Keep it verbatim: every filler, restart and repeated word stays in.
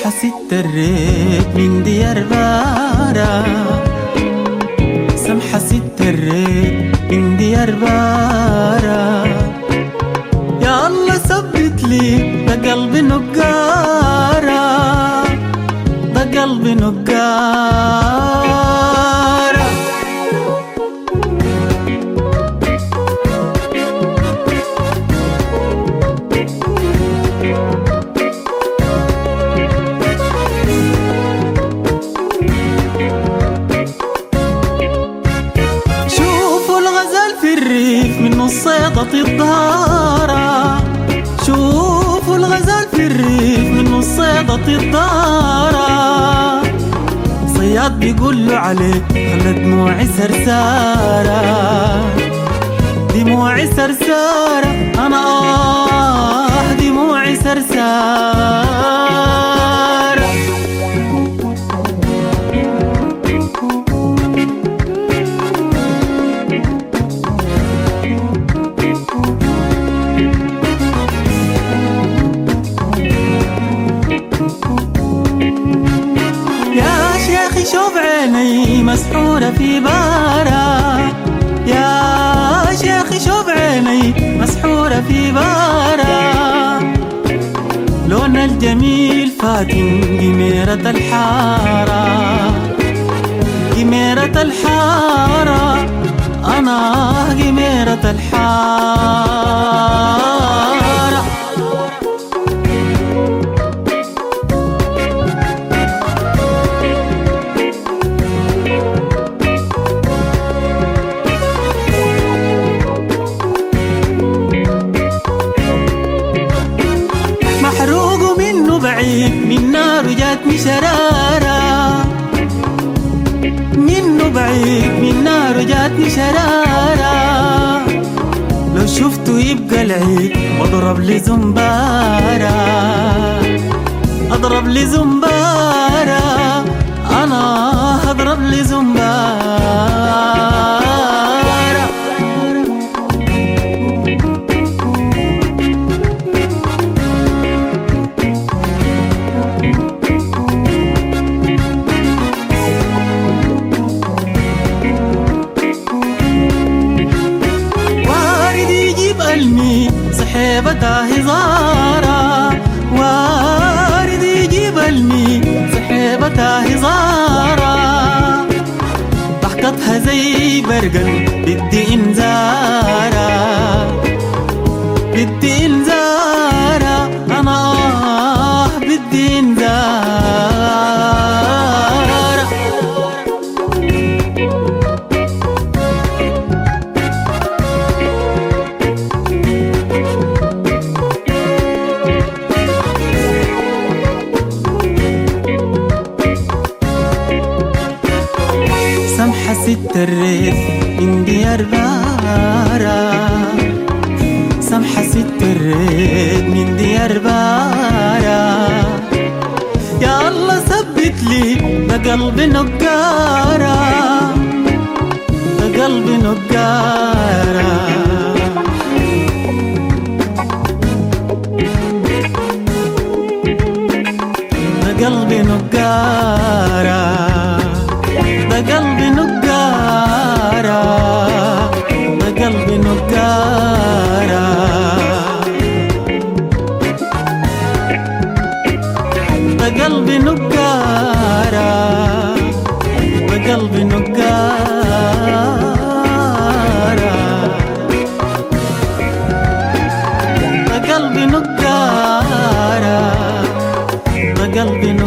سمحة ست الريت من ديار بارا، سمحة ست الريت من ديار بارا. يا الله ثبت لي ده قلبي نقارة، ده قلبي نقارة. من الصيدة الضارة، شوفوا الغزال في الريف من الصيدة الضارة. صياد بيقول له عليك خلى دموعي سرسارة، دموعي سرسارة أنا آه دموعي سرسارة. شوف عيني مسحورة في بارا، يا شيخي شوف عيني مسحورة في بارا. لون الجميل فاتن قميرة الحارة، قميرة الحارة أنا قميرة الحارة. من نار جاتني شرارة، منه بعيد من نار جاتني شرارة. لو شفته يبقى العيد واضرب لي زنبارة، اضرب لي زنبارة انا اضرب لي زنبارة. صحيبتها هزارة، وارد يجيب المي صحيبتها هزارة. ضحكتها زي برقل بدي انذارة، بدي انذارة أنا آه بدي انذارة. سمحة ست الريت من ديار بارا، سمحة ست الريت من ديار بارا. يا الله ثبت لي ده قلبي نقارة، ده قلبي نقارة. ده قلبي نقارة، ده قلبي نقارة، ده قلبي نقارة. ده قلبي نقارة، ده قلبي نقارة. ده قلبي نقارة، ده قلبي